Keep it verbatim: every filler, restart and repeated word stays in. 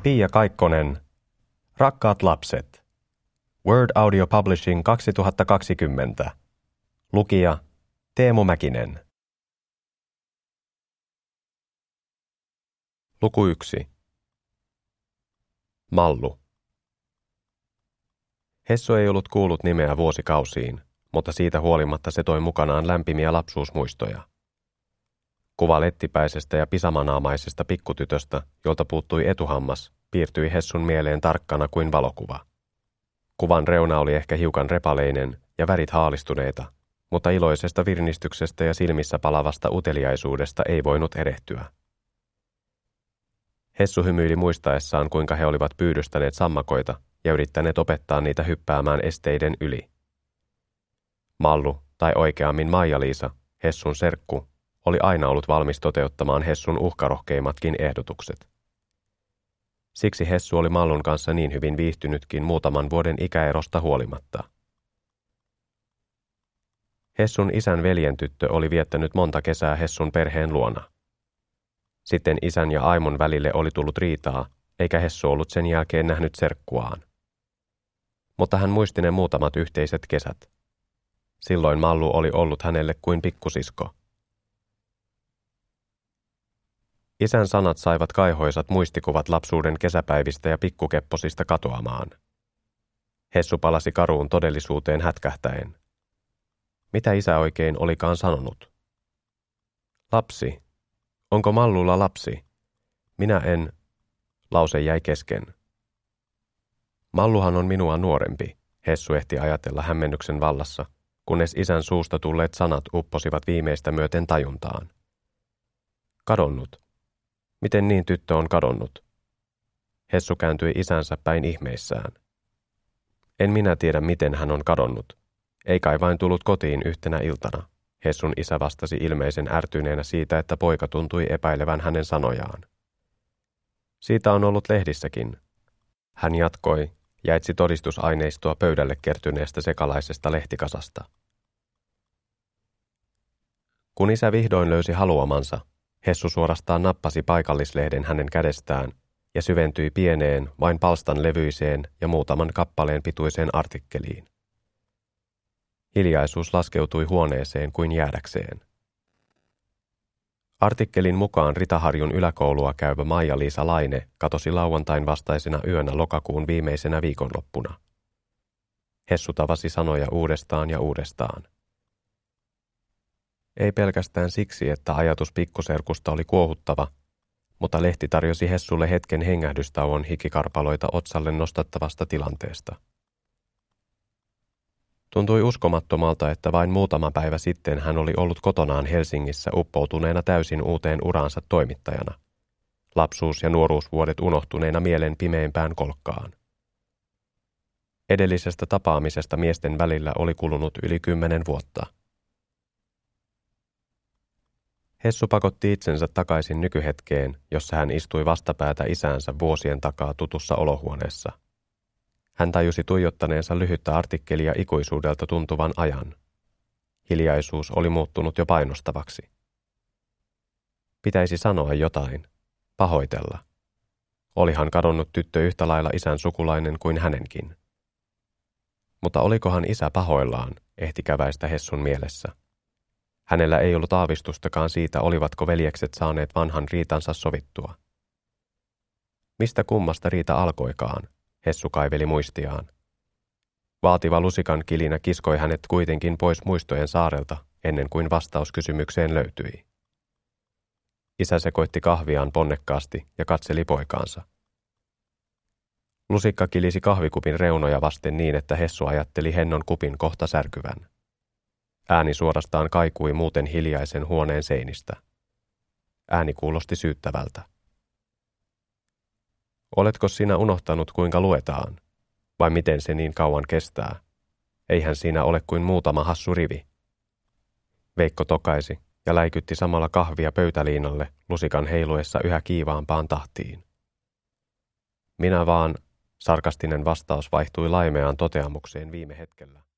Pia Kaikkonen, Rakkaat lapset. Word Audio Publishing kaksituhattakaksikymmentä. Lukija Teemu Mäkinen. Luku yksi. Mallu. Hessu ei ollut kuullut nimeä vuosikausiin, mutta siitä huolimatta se toi mukanaan lämpimiä lapsuusmuistoja. Kuva lettipäisestä ja pisamanaamaisesta pikkutytöstä, jolta puuttui etuhammas, piirtyi Hessun mieleen tarkkana kuin valokuva. Kuvan reuna oli ehkä hiukan repaleinen ja värit haalistuneita, mutta iloisesta virnistyksestä ja silmissä palavasta uteliaisuudesta ei voinut erehtyä. Hessu hymyili muistaessaan, kuinka he olivat pyydystäneet sammakoita ja yrittäneet opettaa niitä hyppäämään esteiden yli. Mallu, tai oikeammin Maija-Liisa, Hessun serkku, oli aina ollut valmis toteuttamaan Hessun uhkarohkeimmatkin ehdotukset. Siksi Hessu oli Mallun kanssa niin hyvin viihtynytkin muutaman vuoden ikäerosta huolimatta. Hessun isän veljen tyttö oli viettänyt monta kesää Hessun perheen luona. Sitten isän ja Aimon välille oli tullut riitaa, eikä Hessu ollut sen jälkeen nähnyt serkkuaan. Mutta hän muisti ne muutamat yhteiset kesät. Silloin Mallu oli ollut hänelle kuin pikkusisko. Isän sanat saivat kaihoisat muistikuvat lapsuuden kesäpäivistä ja pikkukepposista katoamaan. Hessu palasi karuun todellisuuteen hätkähtäen. Mitä isä oikein olikaan sanonut? Lapsi. Onko Mallulla lapsi? Minä en. Lause jäi kesken. Malluhan on minua nuorempi, Hessu ehti ajatella hämmennyksen vallassa, kunnes isän suusta tulleet sanat upposivat viimeistä myöten tajuntaan. Kadonnut. Miten niin tyttö on kadonnut? Hessu kääntyi isänsä päin ihmeissään. En minä tiedä, miten hän on kadonnut. Ei kai vain tullut kotiin yhtenä iltana, Hessun isä vastasi ilmeisen ärtyneenä siitä, että poika tuntui epäilevän hänen sanojaan. Siitä on ollut lehdissäkin. Hän jatkoi ja etsi todistusaineistoa pöydälle kertyneestä sekalaisesta lehtikasasta. Kun isä vihdoin löysi haluamansa, Hessu suorastaan nappasi paikallislehden hänen kädestään ja syventyi pieneen, vain palstan levyiseen ja muutaman kappaleen pituiseen artikkeliin. Hiljaisuus laskeutui huoneeseen kuin jäädäkseen. Artikkelin mukaan Ritaharjun yläkoulua käyvä Maija-Liisa Laine katosi lauantain vastaisena yönä lokakuun viimeisenä viikonloppuna. Hessu tavasi sanoja uudestaan ja uudestaan. Ei pelkästään siksi, että ajatus pikkuserkusta oli kuohuttava, mutta lehti tarjosi Hessulle hetken hengähdystauon hikikarpaloita otsalle nostattavasta tilanteesta. Tuntui uskomattomalta, että vain muutama päivä sitten hän oli ollut kotonaan Helsingissä uppoutuneena täysin uuteen uraansa toimittajana, lapsuus- ja nuoruusvuodet unohtuneena mielen pimeimpään kolkkaan. Edellisestä tapaamisesta miesten välillä oli kulunut yli kymmenen vuotta. Hessu pakotti itsensä takaisin nykyhetkeen, jossa hän istui vastapäätä isäänsä vuosien takaa tutussa olohuoneessa. Hän tajusi tuijottaneensa lyhyttä artikkelia ikuisuudelta tuntuvan ajan. Hiljaisuus oli muuttunut jo painostavaksi. Pitäisi sanoa jotain, pahoitella. Olihan kadonnut tyttö yhtä lailla isän sukulainen kuin hänenkin. Mutta olikohan isä pahoillaan, ehti käväistä Hessun mielessä. Hänellä ei ollut aavistustakaan siitä, olivatko veljekset saaneet vanhan riitansa sovittua. Mistä kummasta riita alkoikaan, Hessu kaiveli muistiaan. Vaativa lusikan kilinä kiskoi hänet kuitenkin pois muistojen saarelta, ennen kuin vastaus kysymykseen löytyi. Isä sekoitti kahviaan ponnekkaasti ja katseli poikaansa. Lusikka kilisi kahvikupin reunoja vasten niin, että Hessu ajatteli hennon kupin kohta särkyvän. Ääni suorastaan kaikui muuten hiljaisen huoneen seinistä. Ääni kuulosti syyttävältä. Oletko sinä unohtanut, kuinka luetaan? Vai miten se niin kauan kestää? Eihän siinä ole kuin muutama hassu rivi. Veikko tokaisi ja läikytti samalla kahvia pöytäliinalle lusikan heiluessa yhä kiivaampaan tahtiin. Minä vaan, sarkastinen vastaus vaihtui laimeaan toteamukseen viime hetkellä.